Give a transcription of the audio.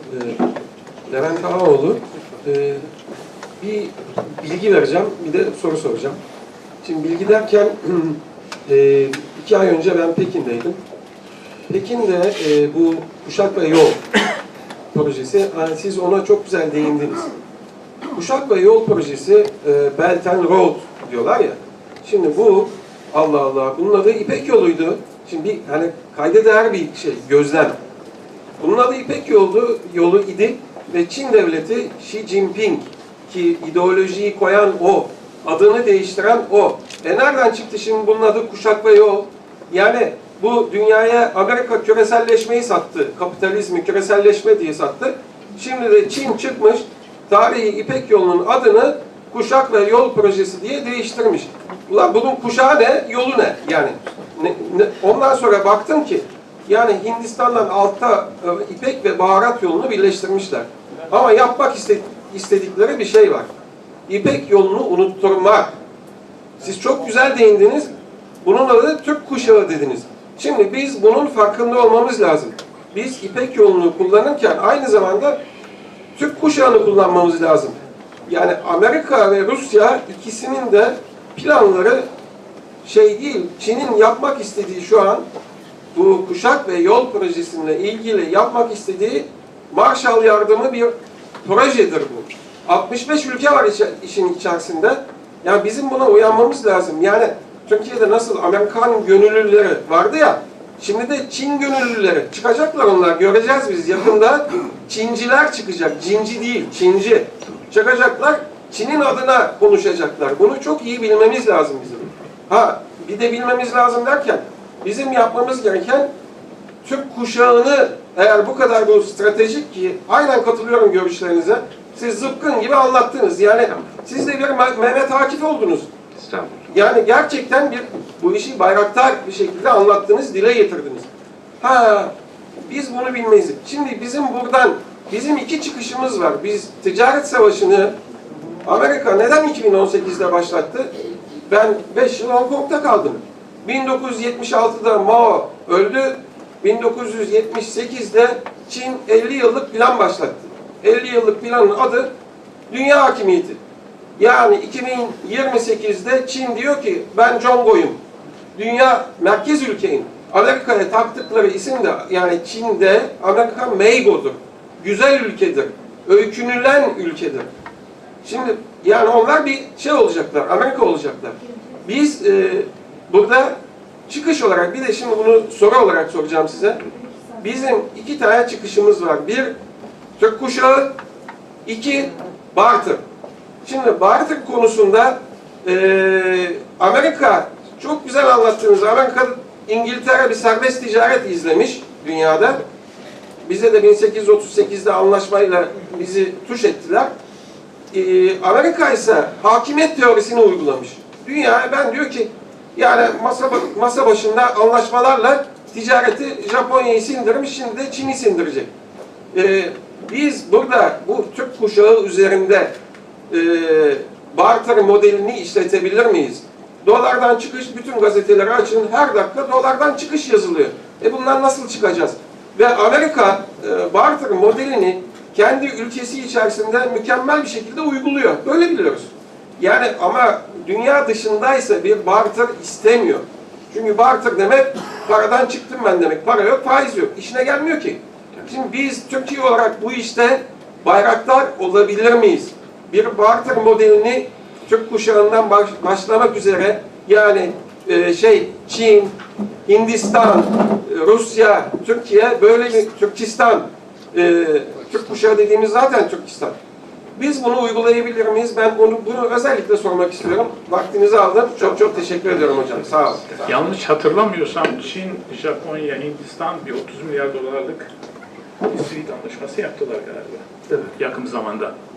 Levent Ağaoğlu. Bir bilgi vereceğim, bir de soru soracağım. Şimdi bilgi derken 2 ay önce ben Pekin'deydim. Pekin'de bu Kuşak ve Yol projesi, siz ona çok güzel değindiniz. Kuşak ve Yol projesi Belt and Road diyorlar ya. Şimdi bu, Allah Allah, bunun adı İpek Yolu'ydu. Şimdi hani kayda değer bir şey, gözlem. Bunun adı İpek Yolu idi ve Çin devleti Xi Jinping, ki ideolojiyi koyan o, adını değiştiren o. Nereden çıktı şimdi bunun adı Kuşak ve Yol? Yani bu dünyaya Amerika küreselleşmeyi sattı, kapitalizmi küreselleşme diye sattı. Şimdi de Çin çıkmış, tarihi İpek Yolu'nun adını Kuşak ve Yol projesi diye değiştirmiş. Ulan bunun kuşağı ne, yolu ne? Yani ondan sonra baktım ki yani Hindistan'dan altta İpek ve baharat yolunu birleştirmişler. Ama yapmak istedikleri bir şey var. İpek yolunu unutturmak. Siz çok güzel değindiniz. Bunun adı Türk kuşağı dediniz. Şimdi biz bunun farkında olmamız lazım. Biz İpek yolunu kullanırken aynı zamanda Türk kuşağını kullanmamız lazım. Yani Amerika ve Rusya ikisinin de planları şey değil, Çin'in yapmak istediği şu an bu Kuşak ve Yol projesiyle ilgili yapmak istediği Marshall yardımı bir projedir bu. 65 ülke var işin içerisinde. Yani bizim buna uyanmamız lazım. Yani Türkiye'de nasıl Amerikan gönüllüleri vardı ya, şimdi de Çin gönüllüleri çıkacaklar, onlar göreceğiz biz yakında. Çinciler çıkacak, cinci değil, Çinci çıkacaklar, Çin'in adına konuşacaklar. Bunu çok iyi bilmemiz lazım bizim. Ha, bir de bilmemiz lazım derken bizim yapmamız gereken Türk kuşağını, eğer bu kadar bu stratejik ki, aynen katılıyorum görüşlerinize. Siz zıpkın gibi anlattınız. Yani siz de bir Mehmet Akif oldunuz. Yani gerçekten bu işi bayraktar bir şekilde anlattınız, dile getirdiniz. Ha, biz bunu bilmeyiz. Şimdi bizim iki çıkışımız var. Biz ticaret savaşını Amerika neden 2018'de başlattı? Ben 5 yıl Hong Kong'da kaldım. 1976'da Mao öldü. 1978'de Çin 50 yıllık plan başlattı. 50 yıllık planın adı Dünya Hakimiyeti. Yani 2028'de Çin diyor ki ben Congo'yum. Dünya merkez ülkeyim. Amerika'ya taktıkları isim de, yani Çin'de Amerika Meigo'dur. Güzel ülkedir. Öykünülen ülkedir. Şimdi yani onlar bir şey olacaklar, Amerika olacaklar. Biz burada çıkış olarak, bir de şimdi bunu soru olarak soracağım size. Bizim 2 tane çıkışımız var. 1, Türk kuşağı. 2, barter. Şimdi barter konusunda Amerika, çok güzel anlattınız. Amerika, İngiltere bir serbest ticaret izlemiş dünyada. Bize de 1838'de anlaşmayla bizi tuş ettiler. Amerika ise hakimiyet teorisini uygulamış. Dünyaya ben diyor ki yani masa başında anlaşmalarla ticareti Japonya'yı sindirmiş, şimdi de Çin'i sindirecek. Biz burada bu Türk kuşağı üzerinde barter modelini işletebilir miyiz? Dolardan çıkış, bütün gazeteleri açın, her dakika dolardan çıkış yazılıyor. Bundan nasıl çıkacağız? Ve Amerika barter modelini kendi ülkesi içerisinde mükemmel bir şekilde uyguluyor. Böyle biliyoruz. Yani ama dünya dışındaysa bir barter istemiyor. Çünkü barter demek paradan çıktım ben demek. Para yok, faiz yok. İşine gelmiyor ki. Şimdi biz Türkiye olarak bu işte bayraktar olabilir miyiz? Bir barter modelini Türk kuşağından başlamak üzere, yani Çin, Hindistan, Rusya, Türkiye, böyle bir Türkistan, Türk kuşağı dediğimiz zaten Türkistan. Biz bunu uygulayabilir miyiz? Ben bunu özellikle sormak istiyorum. Vaktinizi aldım. Çok çok teşekkür ediyorum hocam. Sağ olun. Yanlış hatırlamıyorsam Çin, Japonya, Hindistan bir 30 milyar dolarlık bir anlaşması yaptılar galiba. Evet. Yakın zamanda.